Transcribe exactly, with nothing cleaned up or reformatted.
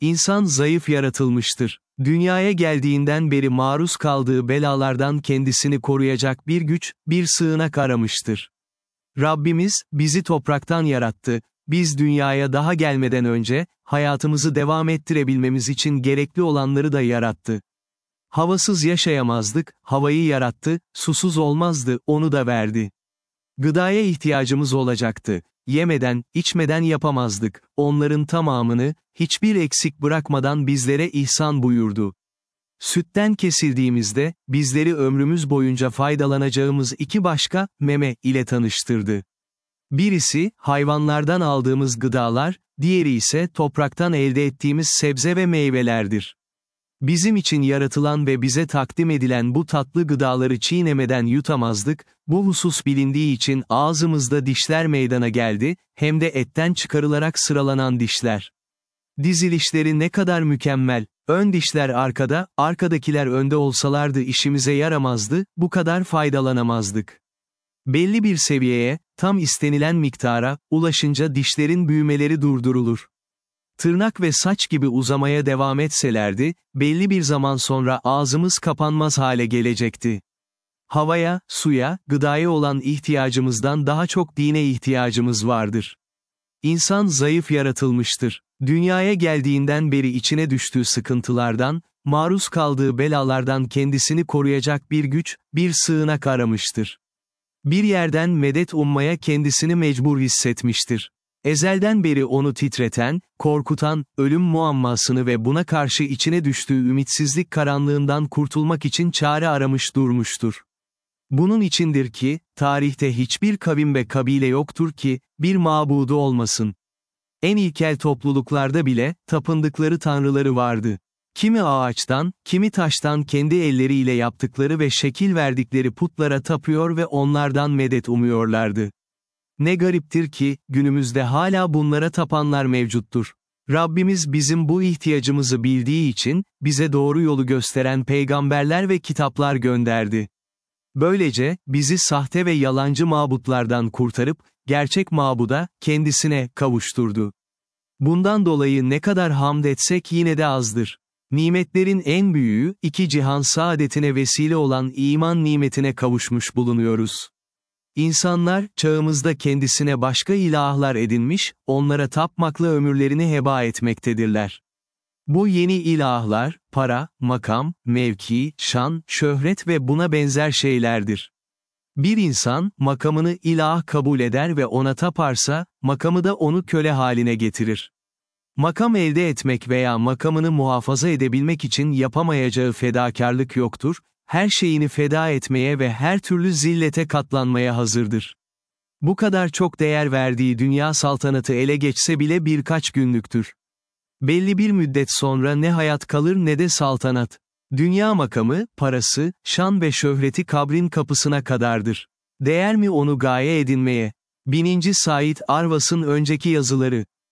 İnsan zayıf yaratılmıştır. Dünyaya geldiğinden beri maruz kaldığı belalardan kendisini koruyacak bir güç, bir sığınak aramıştır. Rabbimiz, bizi topraktan yarattı. Biz dünyaya daha gelmeden önce, hayatımızı devam ettirebilmemiz için gerekli olanları da yarattı. Havasız yaşayamazdık, havayı yarattı, susuz olmazdı, onu da verdi. Gıdaya ihtiyacımız olacaktı. Yemeden, içmeden yapamazdık. Onların tamamını, hiçbir eksik bırakmadan bizlere ihsan buyurdu. Sütten kesildiğimizde, bizleri ömrümüz boyunca faydalanacağımız iki başka, meme ile tanıştırdı. Birisi, hayvanlardan aldığımız gıdalar, diğeri ise topraktan elde ettiğimiz sebze ve meyvelerdir. Bizim için yaratılan ve bize takdim edilen bu tatlı gıdaları çiğnemeden yutamazdık, bu husus bilindiği için ağzımızda dişler meydana geldi, hem de etten çıkarılarak sıralanan dişler. Dizilişleri ne kadar mükemmel, ön dişler arkada, arkadakiler önde olsalardı işimize yaramazdı, bu kadar faydalanamazdık. Belli bir seviyeye, tam istenilen miktara, ulaşınca dişlerin büyümeleri durdurulur. Tırnak ve saç gibi uzamaya devam etselerdi, belli bir zaman sonra ağzımız kapanmaz hale gelecekti. Havaya, suya, gıdaya olan ihtiyacımızdan daha çok dine ihtiyacımız vardır. İnsan zayıf yaratılmıştır. Dünyaya geldiğinden beri içine düştüğü sıkıntılardan, maruz kaldığı belalardan kendisini koruyacak bir güç, bir sığınak aramıştır. Bir yerden medet ummaya kendisini mecbur hissetmiştir. Ezelden beri onu titreten, korkutan, ölüm muammasını ve buna karşı içine düştüğü ümitsizlik karanlığından kurtulmak için çare aramış durmuştur. Bunun içindir ki, tarihte hiçbir kavim ve kabile yoktur ki, bir mabudu olmasın. En ilkel topluluklarda bile, tapındıkları tanrıları vardı. Kimi ağaçtan, kimi taştan kendi elleriyle yaptıkları ve şekil verdikleri putlara tapıyor ve onlardan medet umuyorlardı. Ne gariptir ki, günümüzde hala bunlara tapanlar mevcuttur. Rabbimiz bizim bu ihtiyacımızı bildiği için, bize doğru yolu gösteren peygamberler ve kitaplar gönderdi. Böylece, bizi sahte ve yalancı mabutlardan kurtarıp, gerçek mabuda, kendisine, kavuşturdu. Bundan dolayı ne kadar hamd etsek yine de azdır. Nimetlerin en büyüğü, iki cihan saadetine vesile olan iman nimetine kavuşmuş bulunuyoruz. İnsanlar, çağımızda kendisine başka ilahlar edinmiş, onlara tapmakla ömürlerini heba etmektedirler. Bu yeni ilahlar, para, makam, mevki, şan, şöhret ve buna benzer şeylerdir. Bir insan, makamını ilah kabul eder ve ona taparsa, makamı da onu köle haline getirir. Makam elde etmek veya makamını muhafaza edebilmek için yapamayacağı fedakarlık yoktur, her şeyini feda etmeye ve her türlü zillete katlanmaya hazırdır. Bu kadar çok değer verdiği dünya saltanatı ele geçse bile birkaç günlüktür. Belli bir müddet sonra ne hayat kalır ne de saltanat. Dünya makamı, parası, şan ve şöhreti kabrin kapısına kadardır. Değer mi onu gaye edinmeye? bininci Said Arvas'ın önceki yazıları.